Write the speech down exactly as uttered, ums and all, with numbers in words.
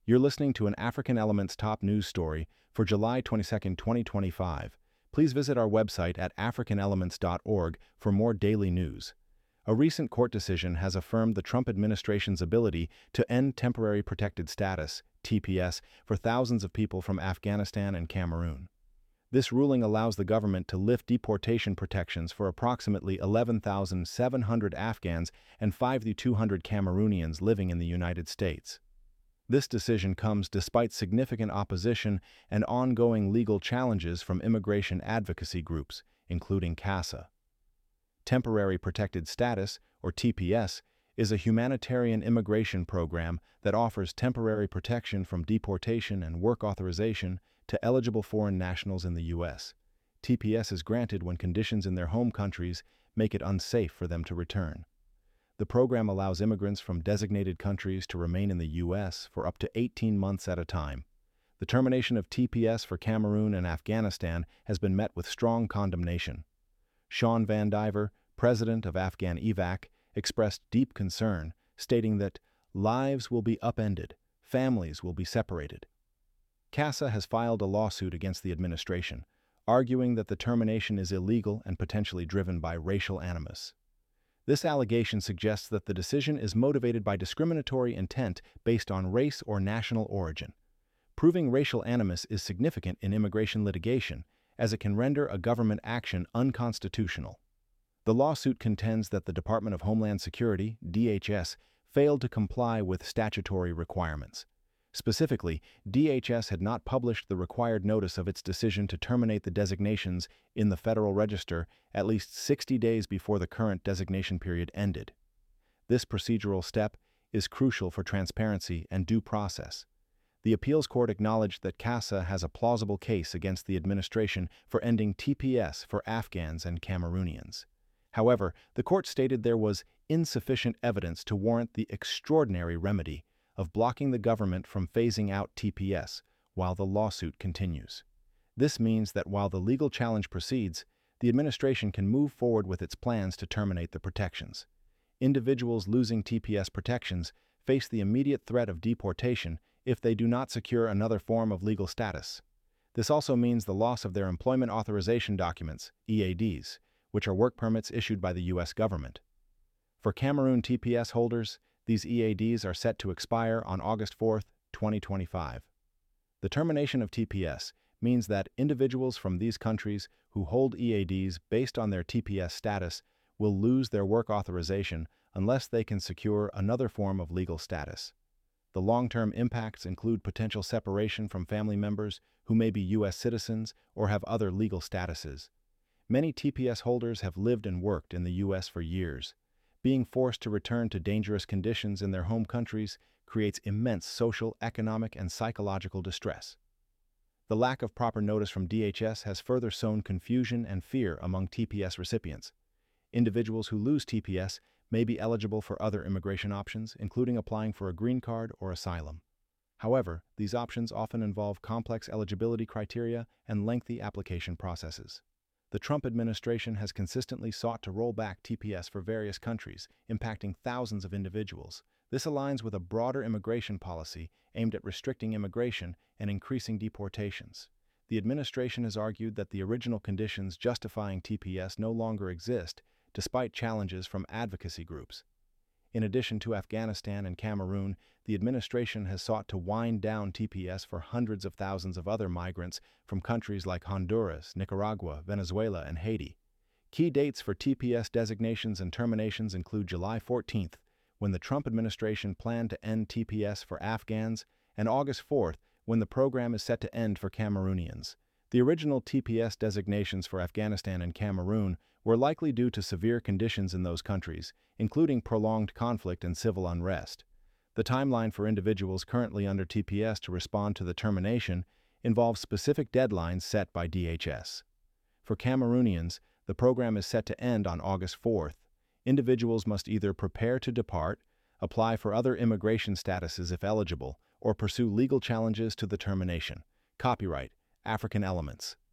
You're listening to an African Elements top news story for July twenty-second, twenty twenty-five. Please visit our website at african elements dot org for more daily news. A recent court decision has affirmed the Trump administration's ability to end temporary protected status, T P S, for thousands of people from Afghanistan and Cameroon. This ruling allows the government to lift deportation protections for approximately eleven thousand seven hundred Afghans and five thousand two hundred Cameroonians living in the United States. This decision comes despite significant opposition and ongoing legal challenges from immigration advocacy groups, including CASA. Temporary Protected Status, or T P S, is a humanitarian immigration program that offers temporary protection from deportation and work authorization to eligible foreign nationals in the U S. T P S is granted when conditions in their home countries make it unsafe for them to return. The program allows immigrants from designated countries to remain in the U S for up to eighteen months at a time. The termination of T P S for Cameroon and Afghanistan has been met with strong condemnation. Sean Van Diver, president of Afghan E V A C, expressed deep concern, stating that lives will be upended, families will be separated. CASA has filed a lawsuit against the administration, arguing that the termination is illegal and potentially driven by racial animus. This allegation suggests that the decision is motivated by discriminatory intent based on race or national origin. Proving racial animus is significant in immigration litigation, as it can render a government action unconstitutional. The lawsuit contends that the Department of Homeland Security, D H S, failed to comply with statutory requirements. Specifically, D H S had not published the required notice of its decision to terminate the designations in the Federal Register at least sixty days before the current designation period ended. This procedural step is crucial for transparency and due process. The appeals court acknowledged that CASA has a plausible case against the administration for ending T P S for Afghans and Cameroonians. However, the court stated there was insufficient evidence to warrant the extraordinary remedy of blocking the government from phasing out T P S while the lawsuit continues. This means that while the legal challenge proceeds, the administration can move forward with its plans to terminate the protections. Individuals losing T P S protections face the immediate threat of deportation if they do not secure another form of legal status. This also means the loss of their employment authorization documents, E A Ds, which are work permits issued by the U S government. For Cameroon T P S holders, these E A Ds are set to expire on August fourth, twenty twenty-five. The termination of T P S means that individuals from these countries who hold E A Ds based on their T P S status will lose their work authorization unless they can secure another form of legal status. The long-term impacts include potential separation from family members who may be U S citizens or have other legal statuses. Many T P S holders have lived and worked in the U S for years. Being forced to return to dangerous conditions in their home countries creates immense social, economic, and psychological distress. The lack of proper notice from D H S has further sown confusion and fear among T P S recipients. Individuals who lose T P S may be eligible for other immigration options, including applying for a green card or asylum. However, these options often involve complex eligibility criteria and lengthy application processes. The Trump administration has consistently sought to roll back T P S for various countries, impacting thousands of individuals. This aligns with a broader immigration policy aimed at restricting immigration and increasing deportations. The administration has argued that the original conditions justifying T P S no longer exist, despite challenges from advocacy groups. In addition to Afghanistan and Cameroon, the administration has sought to wind down T P S for hundreds of thousands of other migrants from countries like Honduras, Nicaragua, Venezuela, and Haiti. Key dates for T P S designations and terminations include July fourteenth, when the Trump administration planned to end T P S for Afghans, and August fourth, when the program is set to end for Cameroonians. The original T P S designations for Afghanistan and Cameroon were likely due to severe conditions in those countries, including prolonged conflict and civil unrest. The timeline for individuals currently under T P S to respond to the termination involves specific deadlines set by D H S. For Cameroonians, the program is set to end on August fourth. Individuals must either prepare to depart, apply for other immigration statuses if eligible, or pursue legal challenges to the termination. Copyright African Elements.